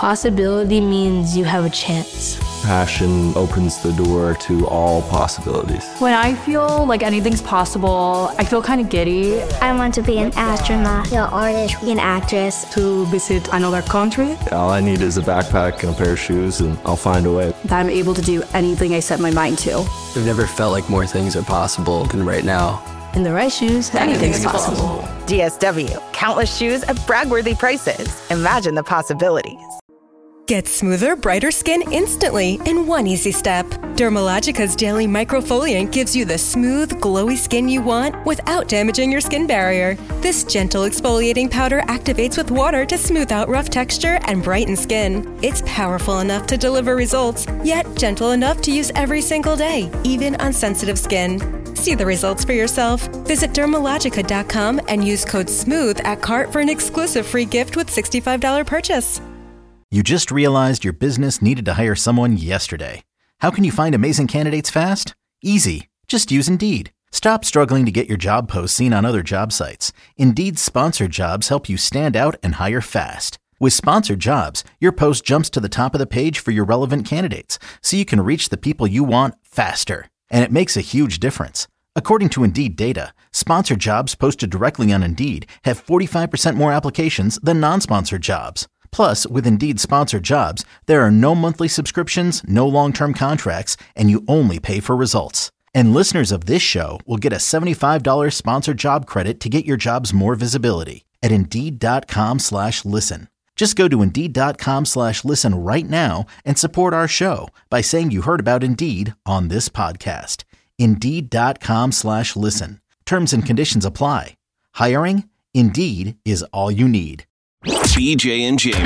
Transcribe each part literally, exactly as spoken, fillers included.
Possibility means you have a chance. Passion opens the door to all possibilities. When I feel like anything's possible, I feel kind of giddy. I want to be an astronaut, an artist, an actress. To visit another country. All I need is a backpack and a pair of shoes, and I'll find a way. That I'm able to do anything I set my mind to. I've never felt like more things are possible than right now. In the right shoes, anything's possible. D S W. Countless shoes at brag-worthy prices. Imagine the possibilities. Get smoother, brighter skin instantly in one easy step. Dermalogica's daily microfoliant gives you the smooth, glowy skin you want without damaging your skin barrier. This gentle exfoliating powder activates with water to smooth out rough texture and brighten skin. It's powerful enough to deliver results, yet gentle enough to use every single day, even on sensitive skin. See the results for yourself. Visit Dermalogica dot com and use code SMOOTH at cart for an exclusive free gift with sixty-five dollars purchase. You just realized your business needed to hire someone yesterday. How can you find amazing candidates fast? Easy. Just use Indeed. Stop struggling to get your job posts seen on other job sites. Indeed's sponsored jobs help you stand out and hire fast. With sponsored jobs, your post jumps to the top of the page for your relevant candidates, so you can reach the people you want faster. And it makes a huge difference. According to Indeed data, sponsored jobs posted directly on Indeed have forty-five percent more applications than non-sponsored jobs. Plus, with Indeed sponsored jobs, there are no monthly subscriptions, no long-term contracts, and you only pay for results. And listeners of this show will get a seventy-five dollars sponsored job credit to get your jobs more visibility at Indeed.com slash listen. Just go to Indeed.com slash listen right now and support our show by saying you heard about Indeed on this podcast. Indeed.com slash listen. Terms and conditions apply. Hiring? Indeed is all you need. B J and Jamie.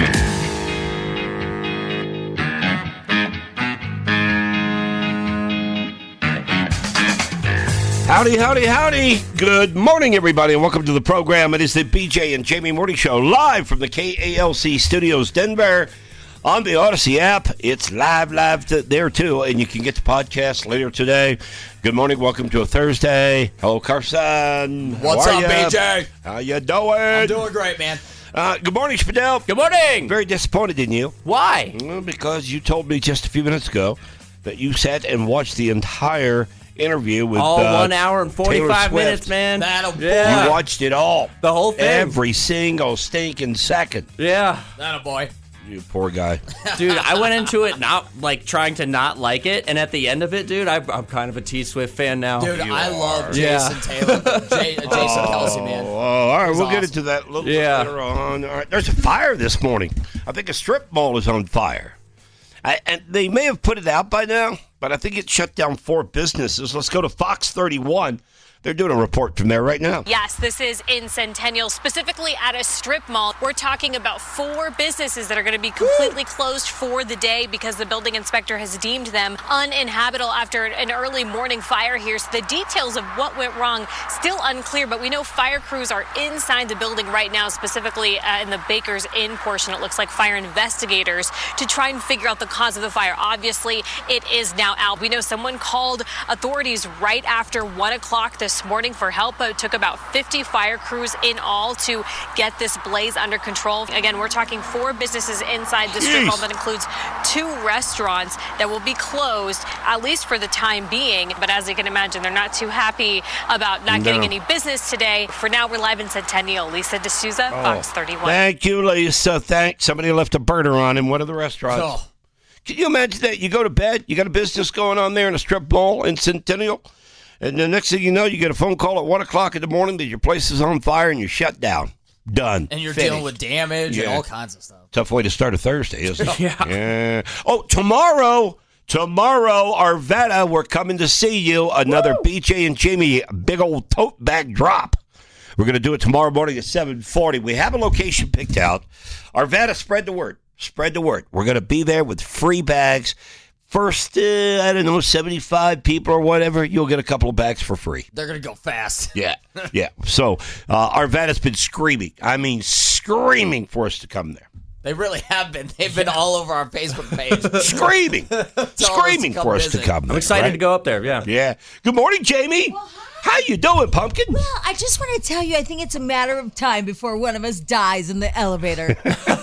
Howdy, howdy, howdy. Good morning, everybody, and welcome to the program. It is the B J and Jamie Morning Show, live from the K A L C Studios, Denver, on the Odyssey app. It's live, live to there, too, and you can get the podcast later today. Good morning. Welcome to a Thursday. Hello, Carson. What's How up, ya? B J? How you doing? I'm doing great, man. Uh, good morning, Spadell. Good morning. Very disappointed in you. Why? Well, because you told me just a few minutes ago that you sat and watched the entire interview with all uh, one hour and forty-five minutes, man. That'll yeah. You watched it all. The whole thing. Every single stinking second. Yeah. That'll boy. You poor guy. Dude, I went into it not like trying to not like it, and at the end of it, dude, I, I'm kind of a T Swift fan now. Dude, you I are. love Jason yeah. Taylor. J- Jason oh, Kelsey, man. Oh, all right, He's we'll awesome. get into that a little yeah. bit later on. All right, there's a fire this morning. I think a strip mall is on fire. I, and they may have put it out by now, but I think it shut down four businesses. Let's go to Fox thirty-one. They're doing a report from there right now. Yes, this is in Centennial, specifically at a strip mall. We're talking about four businesses that are going to be completely closed for the day because the building inspector has deemed them uninhabitable after an early morning fire here. So the details of what went wrong still unclear, but we know fire crews are inside the building right now, specifically uh, in the Baker's Inn portion. It looks like fire investigators to try and figure out the cause of the fire. Obviously, it is now out. We know someone called authorities right after one o'clock this This morning for help. It took about fifty fire crews in all to get this blaze under control. Again, we're talking four businesses inside the strip mall that includes two restaurants that will be closed, at least for the time being. But as you can imagine, they're not too happy about not no. getting any business today. For now, we're live in Centennial. Lisa D'Souza, Oh. Fox thirty-one. Thank you, Lisa. Thanks. Somebody left a burner on in one of the restaurants. Oh. Can you imagine that? You go to bed, you got a business going on there in a strip mall in Centennial, and the next thing you know, you get a phone call at one o'clock in the morning that your place is on fire and you're shut down. Done. And you're Finished. dealing with damage Yeah. and all kinds of stuff. Tough way to start a Thursday, isn't it? Yeah. yeah. Oh, tomorrow, tomorrow, Arvada, we're coming to see you. Another Woo! B J and Jamie big old tote bag drop. We're going to do it tomorrow morning at seven forty. We have a location picked out. Arvada, spread the word. Spread the word. We're going to be there with free bags. First, uh, I don't know, seventy-five people or whatever, you'll get a couple of bags for free. They're going to go fast. Yeah, yeah. So uh, Arvada's been screaming. I mean, screaming for us to come there. They really have been. They've been all over our Facebook page. Screaming. Screaming us for us visit. to come there. I'm excited right? to go up there, yeah. Yeah. Good morning, Jamie. Well, How you doing, Pumpkin? Well, I just want to tell you, I think it's a matter of time before one of us dies in the elevator.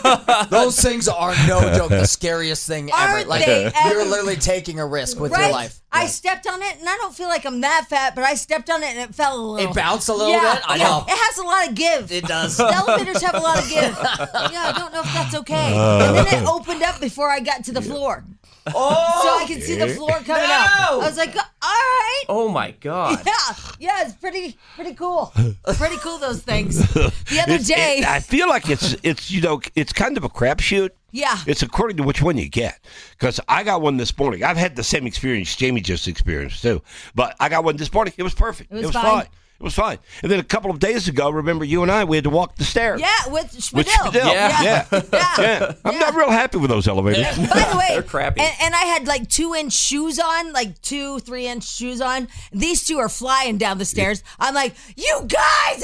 Those things are no joke. The scariest thing ever. Aren't Like they you're ever? literally taking a risk with right? your life. I stepped on it, and I don't feel like I'm that fat, but I stepped on it, and it fell a little. It bounced a little yeah, bit? I yeah. know. It has a lot of give. It does. The elevators have a lot of give. Yeah, I don't know if that's okay. And then it opened up before I got to the floor. Oh, so I could see the floor coming no! out. I was like, all right. Oh my god. Yeah, yeah, it's pretty, pretty cool. Pretty cool, those things. The other It's- day, it- I feel like it's it's you know it's kind of a crapshoot. yeah, It's according to which one you get. Because I got one this morning. I've had the same experience Jamie just experienced too. But I got one this morning. It was perfect. It was fine. fine. It was fine. And then a couple of days ago, remember you and I, we had to walk the stairs. yeah, with Spadil. With Spadil. Yeah. Yeah. yeah. Yeah. I'm not real happy with those elevators. By the way, They're crappy. And, and I had like two inch shoes on, like two, three inch shoes on. These two are flying down the stairs. I'm like, you guys,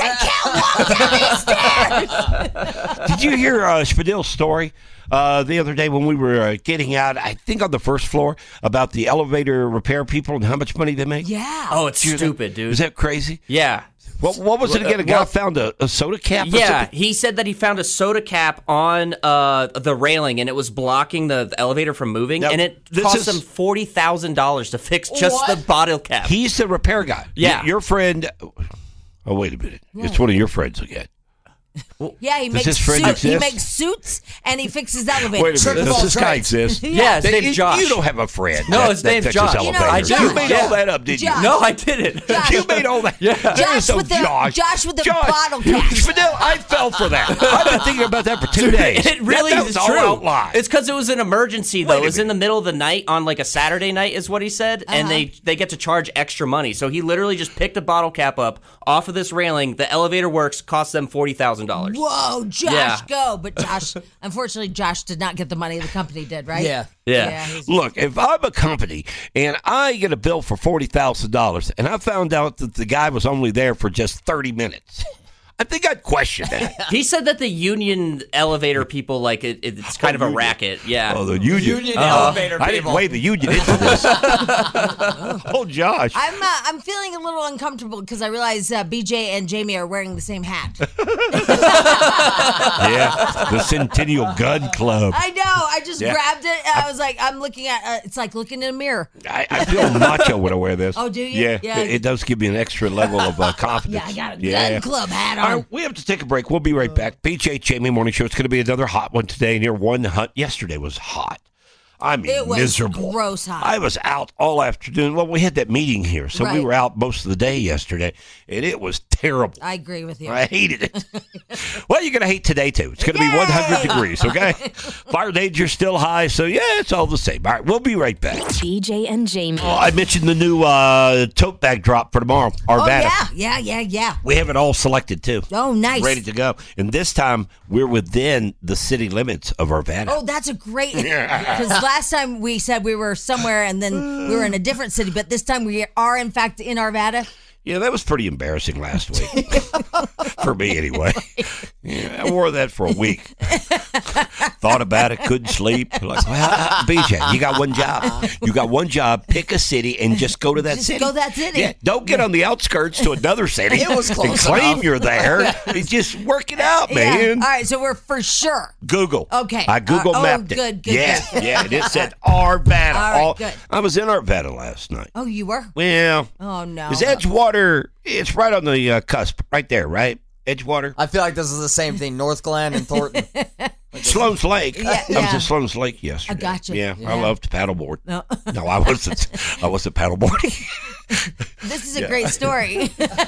I can't walk down these stairs. Did you hear uh, Spadil's story uh, the other day when we were uh, getting out, I think on the first floor, about the elevator repair people and how much money they make? Yeah. Oh, it's stupid, dude. Is that crazy? Yeah. What, what was it again? A guy Well- found a, a soda cap or Yeah, something? he said that he found a soda cap on uh, the railing, and it was blocking the, the elevator from moving, Now, and it this cost is- him forty thousand dollars to fix just What? the bottle cap. He's the repair guy. Yeah. Y- Your friend. Oh, wait a minute. It's one of your friends again. Yeah, he Does makes this friend suits. He exist? makes suits and he fixes elevators. Wait a minute. Does this guy exist? Yeah, his They- name's you- Josh. You don't have a friend. No, that- his that name's fixes Josh. You know, elevators. Josh. You made all that up, didn't Josh. you? No, I didn't. Josh. You made all that. Yeah. There Josh is no with the- Josh. Josh with the Josh. bottle caps. Fidel, I fell for that. I've been thinking about that for two days. It really that, that is was true. all out live. It's because it was an emergency, though. Wait a It was in the minute. middle of the night on like a Saturday night, is what he said, and Uh-huh. they they get to charge extra money. So he literally just picked a bottle cap up off of this railing. The elevator works, cost them forty thousand dollars. Whoa, Josh, Yeah. go. But Josh, unfortunately, Josh did not get the money the company did, right? Yeah. Yeah. he's- Look, if I'm a company and I get a bill for forty thousand dollars and I found out that the guy was only there for just thirty minutes, I think I'd question that. He said that the union elevator people, like, it, it's kind of a racket. Yeah. Oh, the union. Union Uh, elevator I didn't people. weigh the union into this. Oh, Josh. I'm uh, I'm feeling a little uncomfortable because I realize uh, B J and Jamie are wearing the same hat. Yeah, the Centennial Gun Club. I know. I just Yeah. grabbed it. And I was like, I'm looking at. Uh, it's like looking in a mirror. I, I feel macho when I wear this. Oh, do you? Yeah, Yeah. It, it does give me an extra level of uh, confidence. Yeah, I got a Yeah. gun club hat All on. right, we have to take a break. We'll be right back. P J Jamie Morning Show. It's going to be another hot one today. And your one hot yesterday was hot. I mean, It was miserable. gross hot. I was out all afternoon. Well, we had that meeting here, so we Right. were out most of the day yesterday, and it was terrible. I agree with you. I hated it. Well, you're going to hate today, too. It's going to be one hundred degrees, okay? Fire danger's still high, so yeah, it's all the same. All right, we'll be right back. B J and Jamie. Oh, I mentioned the new uh, tote bag drop for tomorrow, Oh Arvada. yeah, yeah, yeah, yeah. We have it all selected, too. Oh, nice. Ready to go. And this time, we're within the city limits of Arvada. Oh, that's a great. Because last time we said we were somewhere and then we were in a different city, but this time we are in fact in Arvada. Yeah, that was pretty embarrassing last week. For me, anyway. Yeah, I wore that for a week. Thought about it, couldn't sleep. Like, well, B J, you got one job. You got one job. Pick a city and just go to that Just city. go that city. Yeah, don't get on the outskirts to another city. It was close and claim enough. you're there. You just work it out, Yeah. man. All right, so we're for sure. Google. Okay. I Google Uh, oh, mapped it. good, good, Yeah, good. yeah. And it said Arvada. All right, good. I was in Arvada last night. Oh, you were? Well, Oh no. is Edgewater? It's right on the uh, cusp, right there, right? Edgewater. I feel like this is the same thing. North Glen and Thornton. Sloan's Lake. Yeah, I was yeah. at Sloan's Lake yesterday. I gotcha. Yeah, Yeah. I love to paddleboard. No. No, I wasn't. I wasn't paddleboarding. This is a Yeah. great story.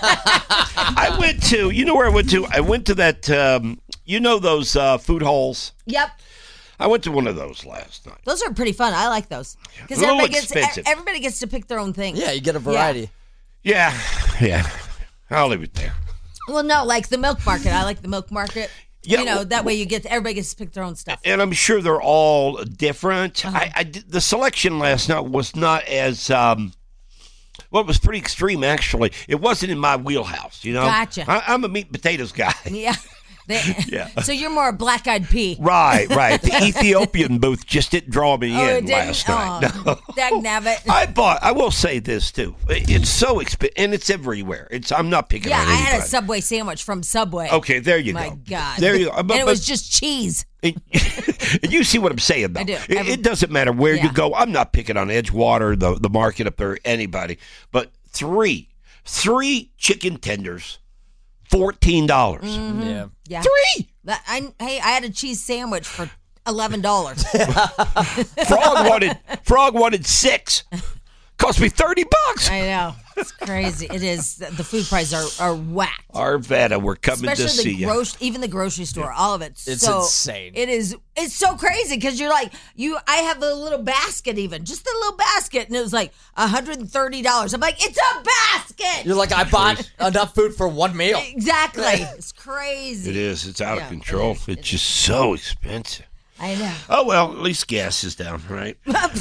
I went to. You know where I went to? I went to that. Um, you know those uh, food halls. Yep. I went to one of those last night. Those are pretty fun. I like those. Because A little everybody gets expensive. everybody gets to pick their own thing. Yeah, you get a variety. Yeah, yeah. I'll leave it there. Well, no, like the milk market. I like the milk market. Yeah, you know, well- that way you get everybody gets to pick their own stuff. And I'm sure they're all different. Uh-huh. I, I did- the selection last night was not as um, well. It was pretty extreme, actually. It wasn't in my wheelhouse. You know, Gotcha. I, I'm a meat and potatoes guy. Yeah. They, Yeah. So you're more a Black Eyed Pea. Right, right. The Ethiopian booth just didn't draw me Oh, it in didn't? last night. Oh, No. dagnabbit. I bought. I will say this too. It's so expensive, and it's everywhere. It's. I'm not picking Yeah, on I anybody. had a Subway sandwich from Subway. Okay, there you My go. God. There you go. And But- it was but- just cheese. And you see what I'm saying, though. I do. It, Every- it doesn't matter where Yeah. you go. I'm not picking on Edgewater, the the market up there, anybody. But three, three chicken tenders, fourteen dollars. Mhm. Yeah. Yeah. Three. That, I, hey, I had a cheese sandwich for eleven dollars. Frog wanted Frog wanted six. Cost me thirty bucks. I know. It's crazy. It is. The food prices are, are whacked. Arvada, we're coming Especially to see the you. grocery, even the grocery store, all of it. It's so, insane. It is. It's so crazy because you're like you. I have a little basket, even just a little basket, and it was like one hundred and thirty dollars. I'm like, it's a basket. You're like, I bought enough food for one meal. Exactly. It's crazy. It is. It's out Yeah, of control. It's just so expensive. I know. Oh, well, at least gas is down, right?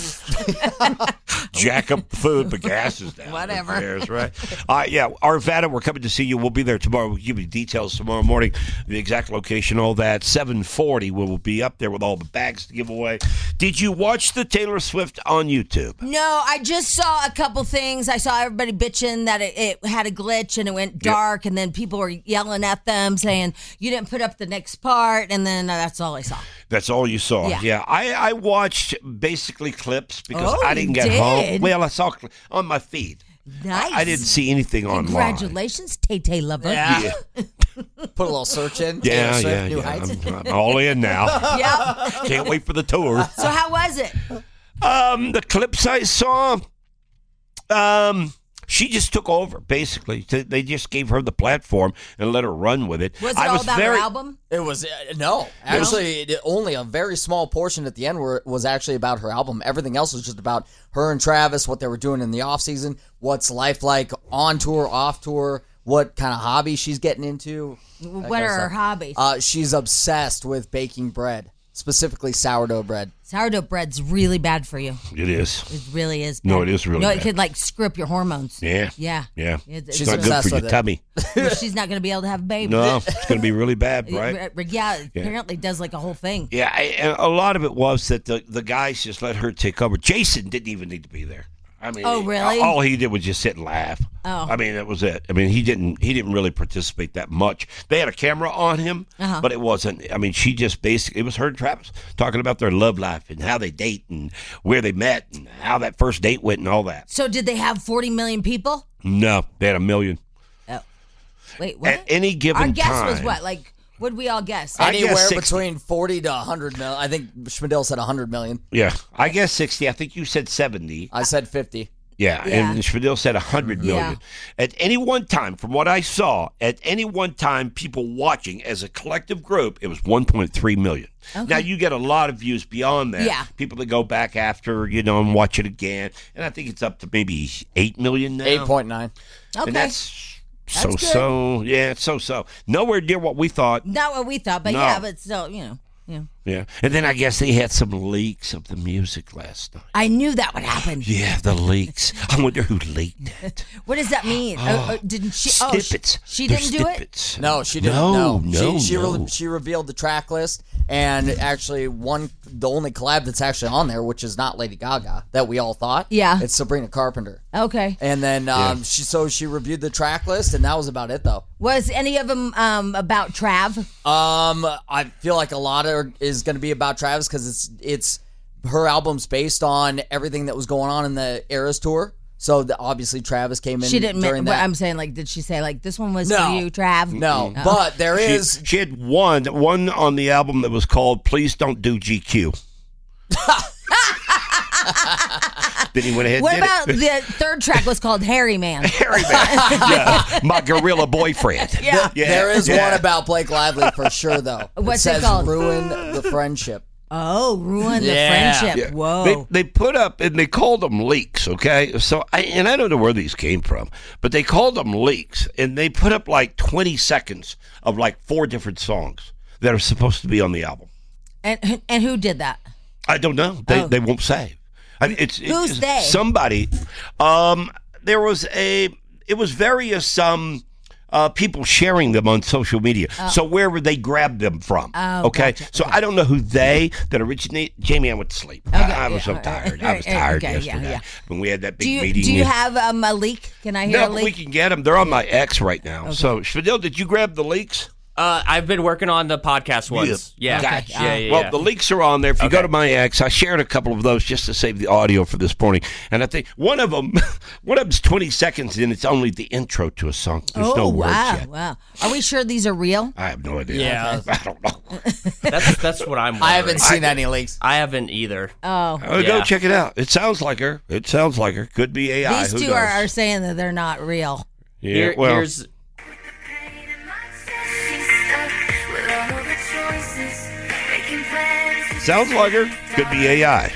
Jack up the food, but gas is down. Whatever. Who cares, right? Uh, yeah, Arvada, we're coming to see you. We'll be there tomorrow. We'll give you details tomorrow morning, the exact location, all that. seven forty, we will be up there with all the bags to give away. Did you watch the Taylor Swift on YouTube? No, I just saw a couple things. I saw everybody bitching that it, it had a glitch and it went dark, and then people were yelling at them saying, you didn't put up the next part, and then uh, that's all I saw. That's all you saw. Yeah. Yeah, I, I watched basically clips because Oh, I didn't you get home. did? Well, I saw cl- on my feed. Nice. I, I didn't see anything online. Congratulations, Tay Tay lover. Yeah. Put a little search in. Yeah, Taylor Swift, yeah, New yeah. Heights. I'm, I'm all in now. Yep. Can't wait for the tour. So how was it? Um, the clips I saw, um, she just took over. Basically, Th- they just gave her the platform and let her run with it. Was it I all was about very, her album? It was uh, no, actually, it, only a very small portion at the end where it was actually about her album. Everything else was just about her and Travis, what they were doing in the off season, what's life like on tour, off tour, what kind of hobby she's getting into. What are her hobbies? Uh, she's obsessed with baking bread, specifically sourdough bread. Sourdough bread's really bad for you. It is. It really is. Bad. No, it is really No, it bad. could like screw up your hormones. Yeah. Yeah. Yeah. It- It's She's not good obsessed for your with it. tummy. Well, she's not going to be able to have a baby. No, it's going to be really bad, It- right? r- Yeah, it Yeah. apparently does like a whole thing. Yeah, I, and a lot of it was that the, the guys just let her take over. Jason didn't even need to be there. I mean, Oh, really? All he did was just sit and laugh. Oh. I mean, that was it. I mean, he didn't he didn't really participate that much. They had a camera on him, Uh-huh. but it wasn't. I mean, she just basically it was her and Travis talking about their love life and how they date and where they met and how that first date went and all that. So did they have forty million people? No, they had a million Oh. Wait, what? at any given Our guess time. was what? Like, what did we all guess? I guess Anywhere sixty. between forty to one hundred million. I think Schmidl said one hundred million. Yeah, I guess sixty. I think you said seventy. I said fifty. Yeah, Yeah. and Spadil said one hundred million. Yeah. At any one time, from what I saw, at any one time, people watching as a collective group, it was one point three million. Okay. Now, you get a lot of views beyond that. Yeah. People that go back after, you know, and watch it again. And I think it's up to maybe eight million now. eight point nine. Okay. And that's That's so, good. so. Yeah, it's so, so. Nowhere near what we thought. Not what we thought, but No. yeah, but still, you know. Yeah. Yeah. And then I guess they had some leaks of the music last night. I knew that would happen. Yeah, the leaks. I wonder who leaked it. What does that mean? Oh, oh, oh, didn't she? Oh, she, Snippets. she They're didn't do it. snippets. No, she didn't. No, No, no, she she, no. re- she revealed the track list, and actually one the only collab that's actually on there, which is not Lady Gaga that we all thought. Yeah. it's Sabrina Carpenter. Okay. And then um, Yeah. she so she reviewed the track list, and that was about it though. Was any of them um, about Trav? Um, I feel like a lot of is going to be about Travis because it's it's her album's based on everything that was going on in the Eras tour. So the, obviously Travis came in. She didn't. during But that. I'm saying, like, did she say like this one was No. for you, Trav? No, Oh. but there She, is. she had one one on the album that was called "Please Don't Do G Q." Then he went ahead. What and did about it. the third track was called Harry Man? Harry Man? Yeah, my gorilla boyfriend. Yeah. Yeah, There is yeah. one about Blake Lively for sure, though. What's it it says called? Ruin the friendship. Oh, ruin the Yeah. friendship. Yeah. Whoa. They, they put up and they called them leaks, okay? So I and I don't know where these came from, but they called them leaks and they put up like twenty seconds of like four different songs that are supposed to be on the album. and and who did that? I don't know. They Oh. they won't say. I mean, it's Who's it's they? Somebody. Um, there was a. It was various um, uh, people sharing them on social media. Oh. So where would they grab them from? Oh, okay, gotcha. so Okay. I don't know who they that originate. Jamie, I went to sleep. Okay, I, I was yeah, so tired. uh, I was uh, tired okay, yeah, yesterday yeah. when we had that big Do you meeting. do you have um, a leak? Can I hear no, a but leak? we can get them. They're on my X right now. So, Spadil, did you grab the leaks? Uh, I've been working on the podcast ones. Yeah. Gotcha. Yeah, yeah, Well, yeah. the leaks are on there. If you Okay. go to my X, I shared a couple of those just to save the audio for this morning. And I think one of them, one of them's twenty seconds, and it's only the intro to a song. There's oh no words wow, yet. wow! Are we sure these are real? I have no idea. Yeah. I don't know. That's that's what I'm. I haven't wondering. seen any leaks. I haven't either. Oh, Oh, Yeah. Go check it out. It sounds like her. It sounds like her. Could be A I. these Who two knows? are, are saying that they're not real. Yeah. Here- well, here's sounds like her. Could be A I.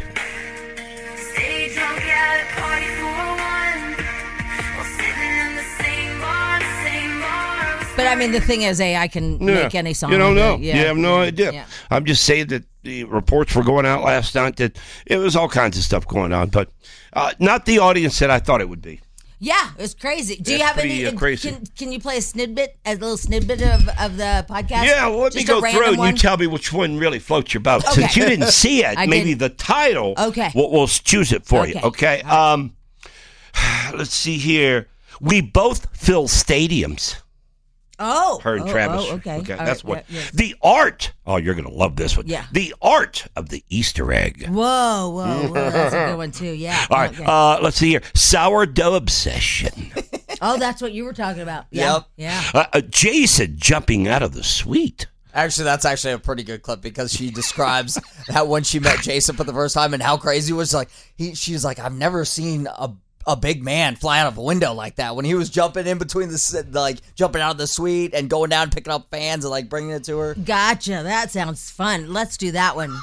But I mean, the thing is, A I can Yeah. make any song. You don't know. Yeah. You have no idea. Yeah. I'm just saying that the reports were going out last night that it was all kinds of stuff going on, but uh, not the audience that I thought it would be. Yeah, it was crazy. Do you It's have pretty, any? uh, crazy. Can, can you play a snippet, a little snippet of, of the podcast? Yeah, well, let Just me a go random through and one? you tell me which one really floats your boat. Okay. Since you didn't see it, I maybe didn't. the title. Okay. We'll, we'll choose it for you. Okay. Okay. Um, let's see here. We both fill stadiums. Oh, Her and oh, Travis. Oh, okay, Okay, All that's right, what. yeah, yeah. The art. Oh, you're gonna love this one. Yeah. The art of the Easter egg. Whoa, whoa, whoa! That's a good one too. Yeah. All right. Okay. Uh, let's see here. Sourdough obsession. oh, that's what you were talking about. Yeah. Yep. Yeah. Uh, uh, Jason jumping out of the suite. Actually, that's actually a pretty good clip because she describes how when she met Jason for the first time and how crazy it was. Like he, she's like, I've never seen a a big man fly out of a window like that. When he was jumping in between the s- like jumping out of the suite and going down, picking up fans and like bringing it to her. Gotcha. That sounds fun. Let's do that one.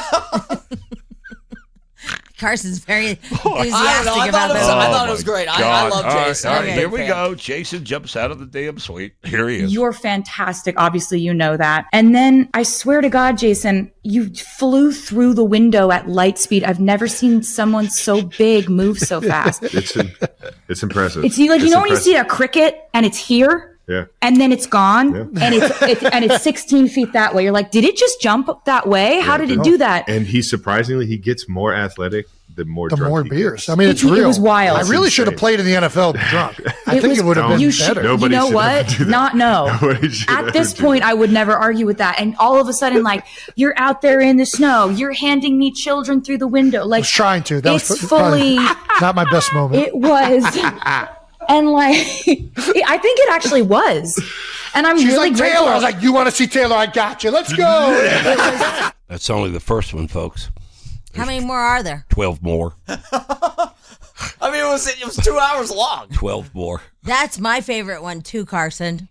Carson's very enthusiastic I don't know. I about thought it was- this. I one. thought it was great. I, I God. love All right, Jason. all I'm right, a here big we fan. go. Jason jumps out of the damn suite. Here he is. You're fantastic. Obviously, you know that. And then I swear to God, Jason, you flew through the window at light speed. I've never seen someone so big move so fast. It's it's impressive. It's like, you It's know when you impressive. see a cricket and it's here? Yeah. And then it's gone, Yeah. and it's, it's and it's sixteen feet that way. You're like, did it just jump that way? How did it do that? And he surprisingly he gets more athletic the more The drunk more he beers. gets. I mean, it's It- it real. was wild. I really That's should have insane. played in the N F L drunk. I It think was- it would have been you better. should- You know what? Not no. Nobody should At ever this do point, that. I would never argue with that. And all of a sudden, like, you're out there in the snow, you're handing me children through the window. I Like, was trying to. That it's was fully. probably not my best moment. It was. And like, I think it actually was. And I'm She's really like, grateful. Taylor. I was like, you want to see Taylor? I got you. Let's go. That's only the first one, folks. How many more are there? Twelve more. I mean, it was it was two hours long. Twelve more. That's my favorite one too, Carson.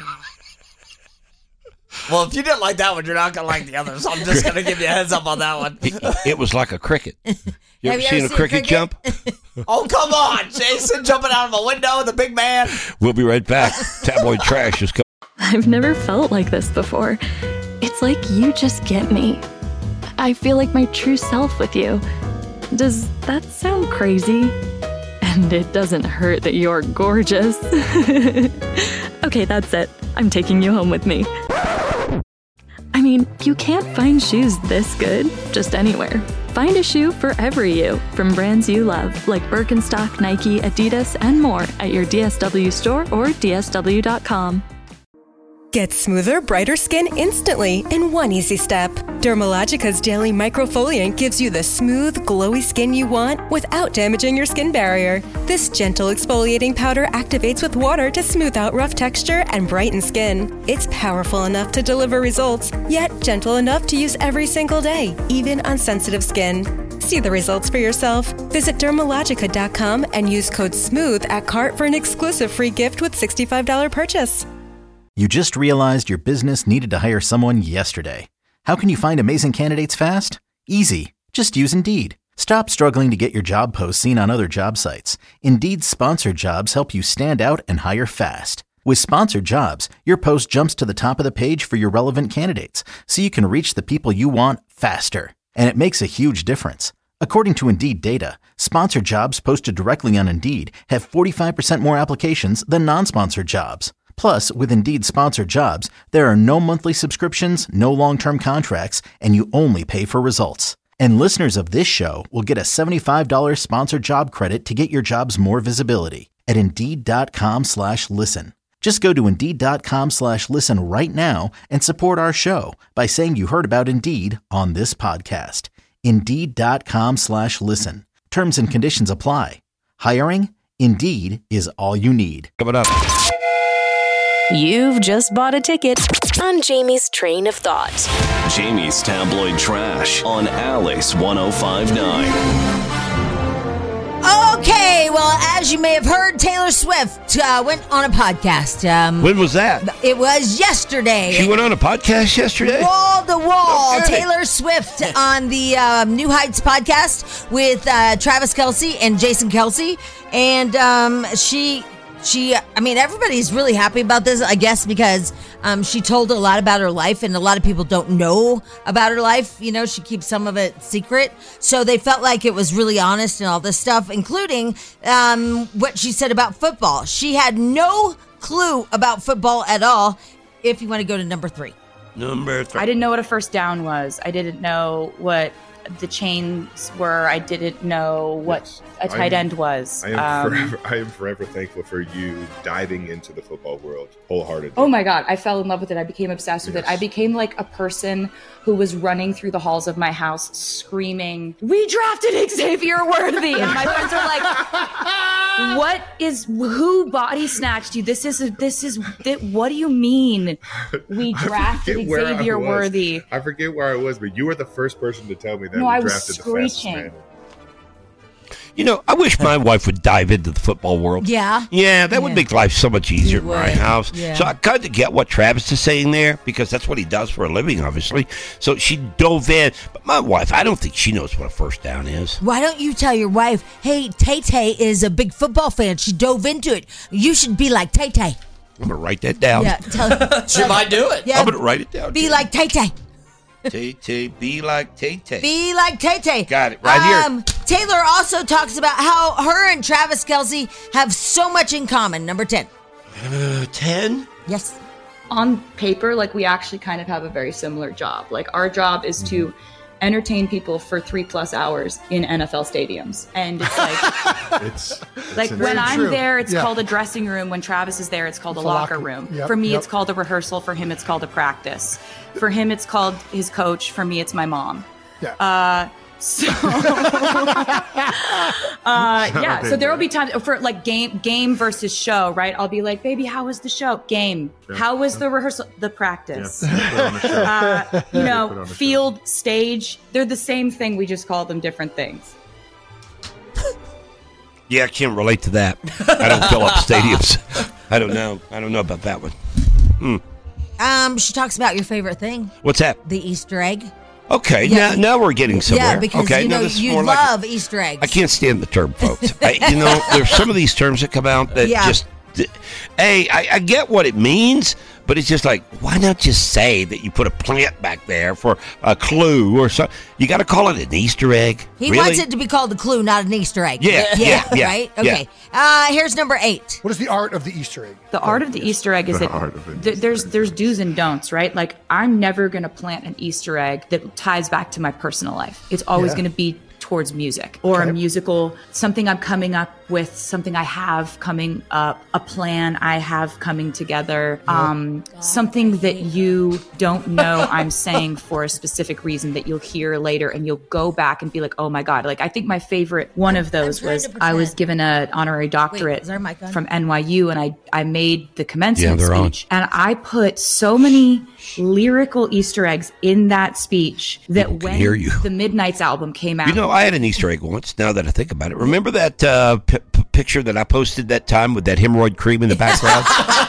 Well, if you didn't like that one, you're not gonna like the others. I'm just gonna give you a heads up on that one. It, it was like a cricket. You Have ever you seen ever a seen a cricket cricket? jump? Oh, come on, Jason jumping out of a window, the big man. We'll be right back. Tabloid Trash is coming. I've never felt like this before. It's like you just get me. I feel like my true self with you. Does that sound crazy? And it doesn't hurt that you're gorgeous. Okay, that's it. I'm taking you home with me. I mean, you can't find shoes this good just anywhere. Find a shoe for every you from brands you love, like Birkenstock, Nike, Adidas, and more at your D S W store or D S W dot com. Get smoother, brighter skin instantly in one easy step. Dermalogica's Daily Microfoliant gives you the smooth, glowy skin you want without damaging your skin barrier. This gentle exfoliating powder activates with water to smooth out rough texture and brighten skin. It's powerful enough to deliver results, yet gentle enough to use every single day, even on sensitive skin. See the results for yourself. Visit Dermalogica dot com and use code SMOOTH at cart for an exclusive free gift with sixty-five dollars purchase. You just realized your business needed to hire someone yesterday. How can you find amazing candidates fast? Easy. Just use Indeed. Stop struggling to get your job posts seen on other job sites. Indeed's sponsored jobs help you stand out and hire fast. With sponsored jobs, your post jumps to the top of the page for your relevant candidates, so you can reach the people you want faster. And it makes a huge difference. According to Indeed data, sponsored jobs posted directly on Indeed have forty-five percent more applications than non-sponsored jobs. Plus, with Indeed Sponsored Jobs, there are no monthly subscriptions, no long-term contracts, and you only pay for results. And listeners of this show will get a seventy-five dollars sponsored job credit to get your jobs more visibility at Indeed.com slash listen. Just go to Indeed.com slash listen right now and support our show by saying you heard about Indeed on this podcast. Indeed.com slash listen. Terms and conditions apply. Hiring? Indeed is all you need. Coming up. You've just bought a ticket on Jamie's Train of Thought. Jamie's Tabloid Trash on Alice one oh five point nine. Okay, well, as you may have heard, Taylor Swift uh, went on a podcast. Um, When was that? It was yesterday. She went on a podcast yesterday? Wall to wall. No kidding. Taylor Swift on the um, New Heights podcast with uh, Travis Kelce and Jason Kelce. And um, she... She, I mean, everybody's really happy about this, I guess, because um, she told a lot about her life, and a lot of people don't know about her life. You know, she keeps some of it secret. So they felt like it was really honest and all this stuff, including um, what she said about football. She had no clue about football at all, if you want to go to number three. Number three. I didn't know what a first down was. I didn't know what the chains were. I didn't know what Yes. a tight I am- end was. I am Um, forever. I am forever thankful for you diving into the football world wholeheartedly. Oh my God, I fell in love with it. I became obsessed with Yes. it. I became like a person who was running through the halls of my house screaming, "We drafted Xavier Worthy!" And my friends are like, "What is, who body snatched you? This is, this is, th- what do you mean we I drafted forget where I Xavier was. Worthy?" I forget where I was, but you were the first person to tell me that No, we I was drafted the fastest screeching. man. You know, I wish my wife would dive into the football world. Yeah. Yeah, that would Yeah. make life so much easier It in my would. house. Yeah. So I kind of get what Travis is saying there, because that's what he does for a living, obviously. So she dove in. But my wife, I don't think she knows what a first down is. Why don't you tell your wife, hey, Tay-Tay is a big football fan. She dove into it. You should be like Tay-Tay. I'm going to write that down. Yeah, tell, She might do it. Yeah, I'm going to write it down. be like Tay-Tay. Tay-Tay, be like Tay-Tay. Be like Tay-Tay. Got it, right here. Um, Taylor also talks about how her and Travis Kelce have so much in common. Number ten. Uh, ten? Yes. On paper, like, we actually kind of have a very similar job. Like, our job is to entertain people for three plus hours in N F L stadiums. And it's like, It's, like it's when insane. I'm true. there, it's Yeah. called a dressing room. When Travis is there, it's called a It's a locker locker- room. yep, For me, yep. it's called a rehearsal. For him, it's called a practice. For him, it's called his coach. For me, it's my mom. Yeah. Uh, so, uh, yeah. So there will be times for like game, game versus show, right? I'll be like, "Baby, how was the show? Game. How was the rehearsal? The practice. Yeah, put on the show. Uh, you Put on know, the show. field, stage. They're the same thing. We just call them different things." Yeah, I can't relate to that. I don't fill up stadiums. I don't know. I don't know about that one. Hmm. Um, she talks about your favorite thing, What's that? the Easter egg. Okay, Yeah. now, now we're getting somewhere. Yeah, because okay, you now know this is you more like- love Easter eggs. I can't stand the term, folks. I, you know, there's some of these terms that come out that Yeah. just, hey, I, I get what it means, but it's just like, why not just say that you put a plant back there for a clue or something? You got to call it an Easter egg. He really? wants it to be called a clue, not an Easter egg. Yeah, yeah, yeah, right? yeah. Okay. Uh, here's number eight. What is the art of the Easter egg? The art of the Easter egg is The that art of it. th- there's there's do's and don'ts, right? Like, I'm never going to plant an Easter egg that ties back to my personal life. It's always Yeah. going to be towards music or Okay. a musical, something I'm coming up with, something I have coming up, a plan I have coming together, um, something that you don't know I'm saying for a specific reason that you'll hear later, and you'll go back and be like, oh my God. Like, I think my favorite one of those was I was given an honorary doctorate is our mic on? from N Y U, and I, I made the commencement Yeah, they're on. speech. And I put so many lyrical Easter eggs in that speech that People can when hear you. the Midnight's album came out, You know, I had an Easter egg once, now that I think about it. Remember that uh, p- p- picture that I posted that time with that hemorrhoid cream in the background?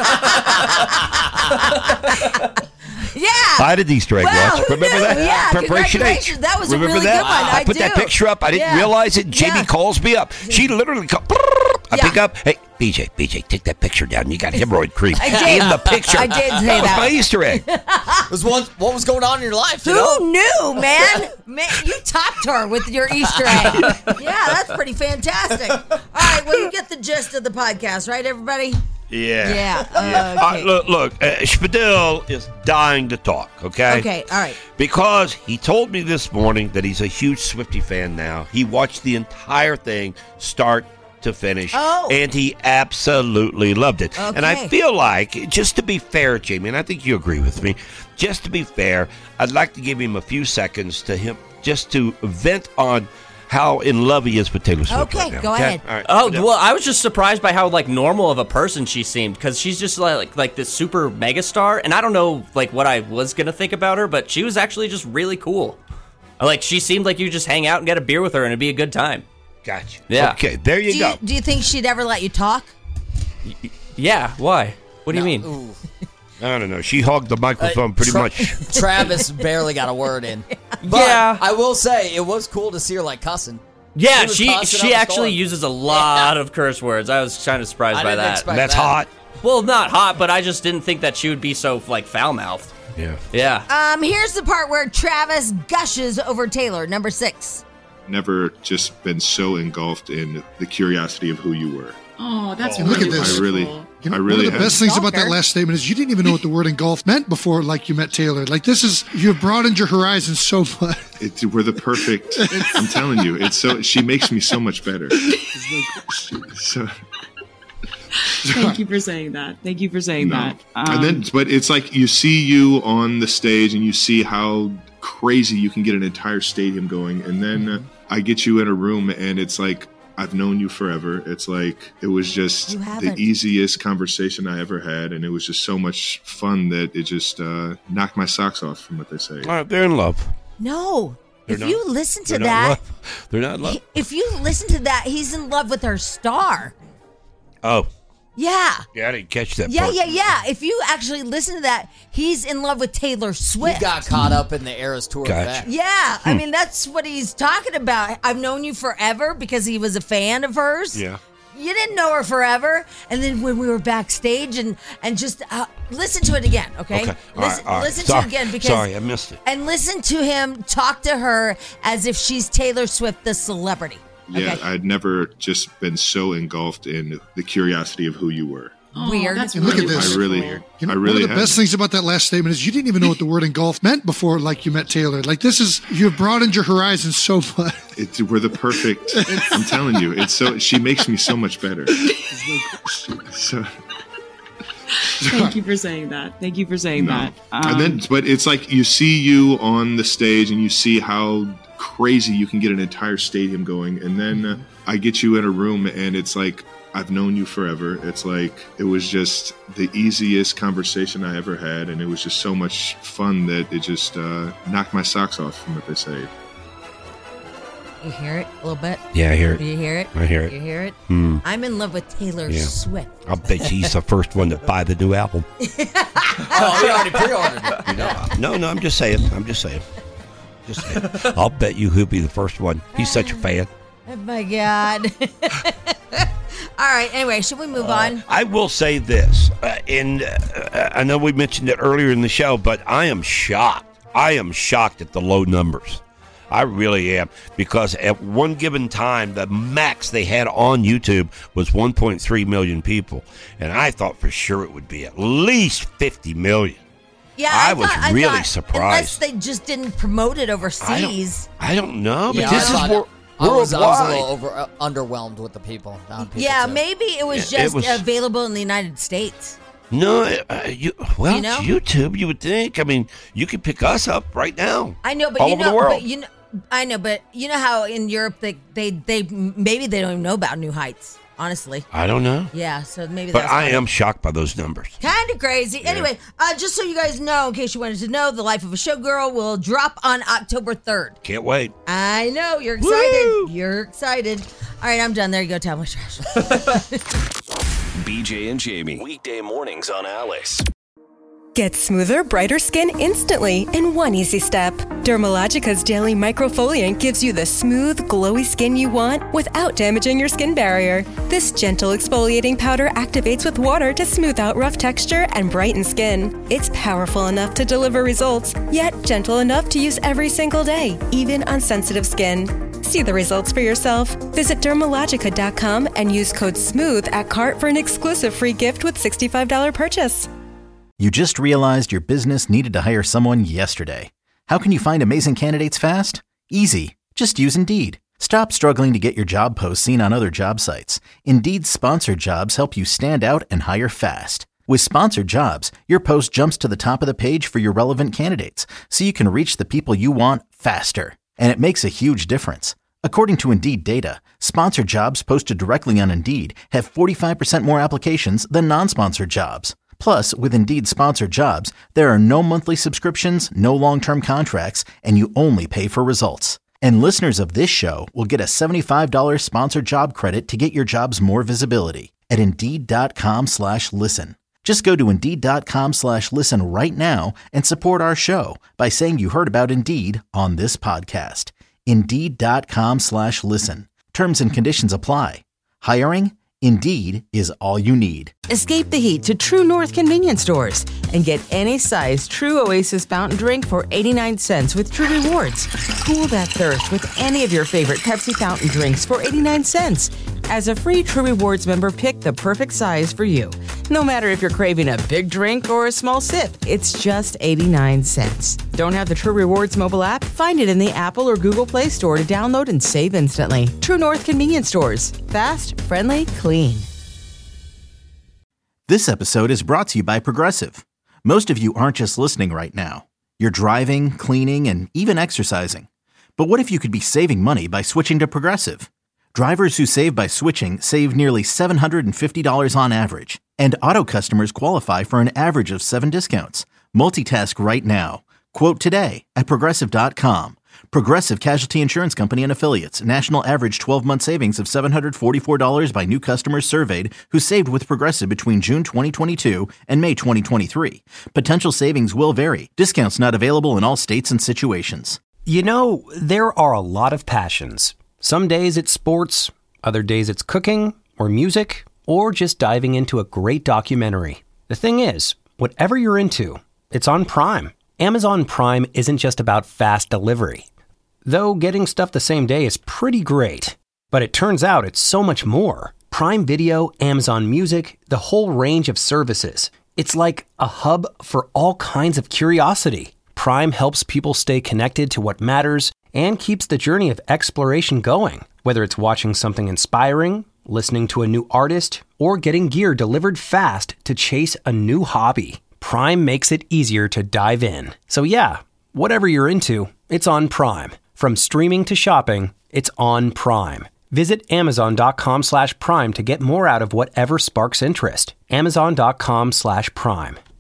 Yeah. I had an Easter egg Wow, once. Remember no, that? yeah, Preparation H. congratulations. That was a Remember really that? good one. I, I put that do. picture up. I didn't Yeah. realize it. Jamie Yeah. calls me up. She literally called. I Yeah. pick up. Hey, B J, B J, take that picture down. You got hemorrhoid cream I did. in the picture. I did say that was that. my Easter egg. was one, what was going on in your life? You Who know? knew, man? Man, you topped her with your Easter egg. Yeah, that's pretty fantastic. All right, well, you get the gist of the podcast, right, everybody? Yeah. Yeah, Yeah. okay. Uh, look, look uh, Spadil is dying to talk, okay? Okay, all right. Because he told me this morning that he's a huge Swiftie fan now. He watched the entire thing start to finish, Oh. and he absolutely loved it. Okay. And I feel like, just to be fair, Jamie, and I think you agree with me, just to be fair, I'd like to give him a few seconds to him just to vent on how in love he is with Taylor Swift. Okay, right now, go okay? ahead. All right. Oh well, I was just surprised by how like normal of a person she seemed, because she's just like like this super megastar, and I don't know like what I was gonna think about her, but she was actually just really cool. Like she seemed like you just hang out and get a beer with her, and it'd be a good time. Gotcha. Yeah. Okay, there you do go. You, do you think she'd ever let you talk? Yeah. Why? What do you mean? Ooh. I don't know. She hogged the microphone Uh, pretty Tra- much. Travis barely got a word in. But Yeah. I will say it was cool to see her like cussing. Yeah, was she cussing she up a actually storm. uses a lot of curse words. I was kind of surprised I by didn't that. expect That's that. hot. Well, not hot, but I just didn't think that she would be so like foul mouthed. Yeah. Yeah. Um, here's the part where Travis gushes over Taylor, number six. Never just been so engulfed in the curiosity of who you were. Oh, that's Oh, really look at this. I really- beautiful. You know, I One really of the have. best things about that Stalker. last statement is you didn't even know what the word engulf meant before, like you met Taylor. Like this is you've broadened your horizons so much. It, we're the perfect. I'm telling you, it's so. She makes me so much better. So, Thank you for saying that. Thank you for saying no. that. and then, but it's like you see you on the stage, and you see how crazy you can get an entire stadium going, and then uh, I get you in a room, and it's like. I've known you forever. It's like it was just You the haven't. easiest conversation I ever had, and it was just so much fun that it just uh, knocked my socks off, from what they say. All right, they're in love. No. They're if not- you listen to They're not in that, love. They're not in love. if you listen to that, he's in love with her star. Oh, Yeah. yeah, I didn't catch that Yeah, part. yeah, yeah. If you actually listen to that, he's in love with Taylor He Swift. got caught up in the Eras tour Gotcha. back. Yeah, Hmm. I mean that's what he's talking about. I've known you forever because he was a fan of hers. Yeah. You didn't know her forever, and then when we were backstage and and just uh, listen to it again, okay? Okay. All Listen, right, all right. listen Sorry. to it again because Sorry, I missed it. and listen to him talk to her as if she's Taylor Swift, the celebrity. Yeah, Okay. I'd never just been so engulfed in the curiosity of who you were. Oh, Weird. That's And really look at this. I really, beautiful. I You know, really one of the have. best things about that last statement is you didn't even know what the word engulf meant before, like you met Taylor. Like this is you've broadened your horizons so much. It, we're the perfect. I'm telling you, it's so. She makes me so much better. So, Thank you for saying that. Thank you for saying no. that. Um, and then, but it's like you see you on the stage, and you see how crazy you can get an entire stadium going, and then uh, I get you in a room, and it's like. I've known you forever. It's like it was just the easiest conversation I ever had, and it was just so much fun that it just uh, knocked my socks off, from what they say. You hear it a little bit? Yeah, I hear it. Do you hear it? I hear it. You hear it? Hmm. I'm in love with Taylor Yeah. Swift. I'll bet she's the first one to buy the new album. Oh, we already pre-ordered it. You know? No, no, I'm just saying. I'm just saying. Just saying. I'll bet you he'll be the first one. He's such a fan. Oh my God. All right. Anyway, should we move on? I will say this, uh, and uh, I know we mentioned it earlier in the show, but I am shocked. I am shocked at the low numbers. I really am, because at one given time, the max they had on YouTube was one point three million people, and I thought for sure it would be at least fifty million. Yeah, I I, was thought, really I thought, surprised. Unless they just didn't promote it overseas. I don't know, but Yeah, this I is thought- wor- I was, I was a worldwide. little over, uh, underwhelmed with the people. down people Yeah, too. maybe it was Yeah, it just was- available in the United States. No, uh, you, well, You know? it's YouTube, you would think. I mean, you could pick us up right now. I know, but all you over know, the world. but you know, I know, but you know how in Europe they they they maybe they don't even know about New Heights. Honestly, I don't know. yeah. So maybe. But that's I am shocked by those numbers. kind of crazy. Anyway, uh, just so you guys know, in case you wanted to know, The Life of a Showgirl will drop on October third. Can't wait. I know you're excited. You're excited. All right, I'm done. There you go. Tell my trash. B J and Jamie. Weekday mornings on Alice. Get smoother, brighter skin instantly in one easy step. Dermalogica's Daily Microfoliant gives you the smooth, glowy skin you want without damaging your skin barrier. This gentle exfoliating powder activates with water to smooth out rough texture and brighten skin. It's powerful enough to deliver results, yet gentle enough to use every single day, even on sensitive skin. See the results for yourself. Visit Dermalogica dot com and use code SMOOTH at cart for an exclusive free gift with sixty-five dollars purchase. You just realized your business needed to hire someone yesterday. How can you find amazing candidates fast? Easy. Just use Indeed. Stop struggling to get your job posts seen on other job sites. Indeed's sponsored jobs help you stand out and hire fast. With sponsored jobs, your post jumps to the top of the page for your relevant candidates, so you can reach the people you want faster. And it makes a huge difference. According to Indeed data, sponsored jobs posted directly on Indeed have forty-five percent more applications than non-sponsored jobs. Plus, with Indeed sponsored jobs, there are no monthly subscriptions, no long-term contracts, and you only pay for results. And listeners of this show will get a seventy-five dollars sponsored job credit to get your jobs more visibility at Indeed.com slash listen. Just go to Indeed.com slash listen right now and support our show by saying you heard about Indeed on this podcast. Indeed.com slash listen. Terms and conditions apply. Hiring? Indeed is all you need. Escape the heat to True North convenience stores and get any size True Oasis fountain drink for eighty-nine cents with True Rewards. Cool that thirst with any of your favorite Pepsi fountain drinks for eighty-nine cents. As a free True Rewards member, pick the perfect size for you. No matter if you're craving a big drink or a small sip, it's just eighty-nine cents. Don't have the True Rewards mobile app? Find it in the Apple or Google Play Store to download and save instantly. True North convenience stores. Fast, friendly, clean. This episode is brought to you by Progressive. Most of you aren't just listening right now. You're driving, cleaning, and even exercising. But what if you could be saving money by switching to Progressive? Drivers who save by switching save nearly seven hundred fifty dollars on average. And auto customers qualify for an average of seven discounts. Multitask right now. Quote today at Progressive dot com. Progressive Casualty Insurance Company and Affiliates. National average twelve-month savings of seven hundred forty-four dollars by new customers surveyed who saved with Progressive between June twenty twenty-two and May twenty twenty-three. Potential savings will vary. Discounts not available in all states and situations. You know, there are a lot of passions. Some days it's sports, other days it's cooking or music, or just diving into a great documentary. The thing is, whatever you're into, it's on Prime. Amazon Prime isn't just about fast delivery. Though getting stuff the same day is pretty great. But it turns out it's so much more. Prime Video, Amazon Music, the whole range of services. It's like a hub for all kinds of curiosity. Prime helps people stay connected to what matters and keeps the journey of exploration going. Whether it's watching something inspiring, listening to a new artist, or getting gear delivered fast to chase a new hobby, Prime makes it easier to dive in. So yeah, whatever you're into, it's on Prime. From streaming to shopping, it's on Prime. Visit Amazon.com slash Prime to get more out of whatever sparks interest. Amazon.com slash Prime.